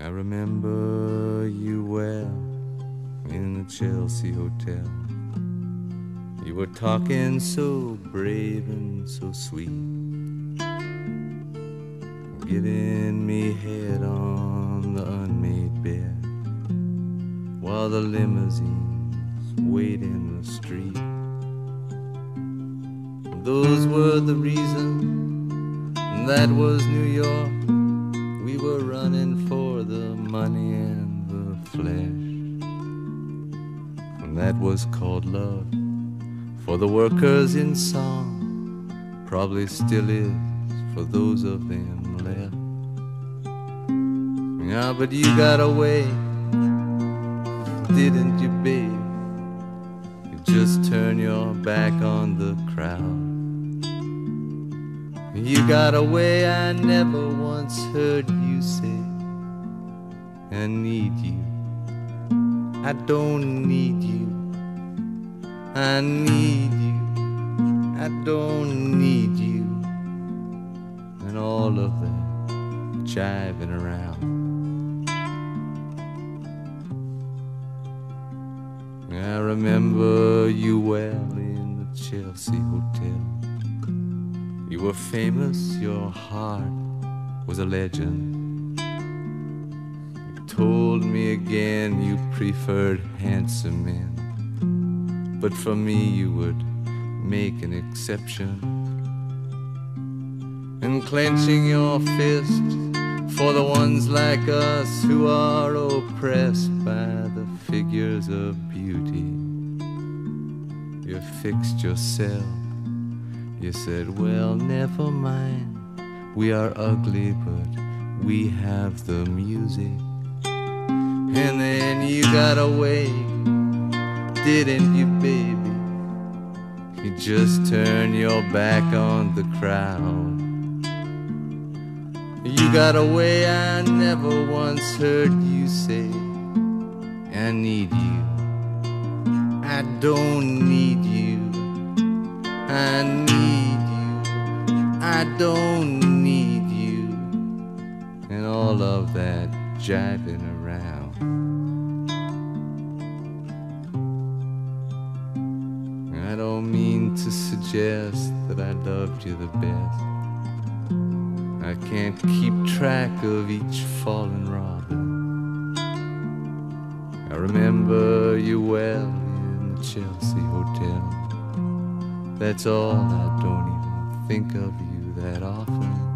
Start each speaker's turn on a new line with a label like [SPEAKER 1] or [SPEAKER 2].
[SPEAKER 1] I remember you well in the Chelsea Hotel. You were talking so brave and so sweet, giving me head on the unmade bed while the limousines wait in the street. Those were the reasons, that was New York. We were running for the money and the flesh, and that was called love for the workers in song, probably still is for those of them left. Yeah, but you got away, didn't you, babe? You just turned your back on the crowd. You got away, I never once heard you say, I need you, I don't need you, I need you, I don't need you, and all of that jiving around. I remember you well in the Chelsea Hotel. You were famous, your heart was a legend. You told me again you preferred handsome men, but for me you would make an exception. And clenching your fist for the ones like us who are oppressed by the figures of beauty, you fixed yourself. You said, well, never mind, we are ugly, but we have the music. And then you got away, didn't you, baby? You just turned your back on the crowd. You got away, I never once heard you say, I need you, I don't need you, I need you, I don't need you, and all of that jiving around. I don't mean to suggest that I loved you the best. I can't keep track of each fallen robin. I remember you well in the Chelsea Hotel. That's all, I don't even think of you that often.